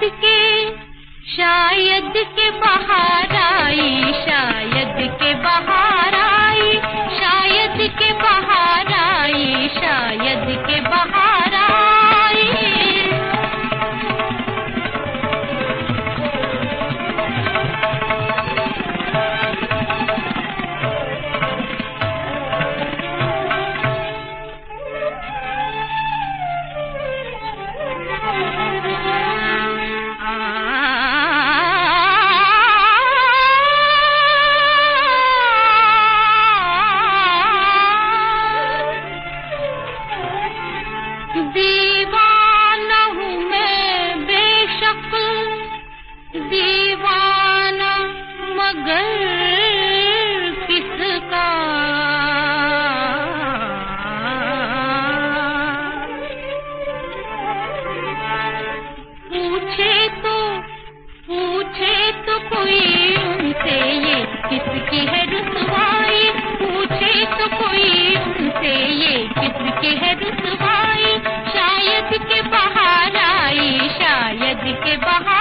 शायद के बाहर आई, शायद के बाहर आई, शायद के बाहर आई, शायद के बाहर आई। दीवाना हूँ मैं बेशक, दीवाना मगर किसका। पूछे तो कोई उनसे ये किसकी है रुसवाई, पूछे तो कोई उनसे ये किसकी है रुसवाई। शायद के बाहर आई, शायद के बाहर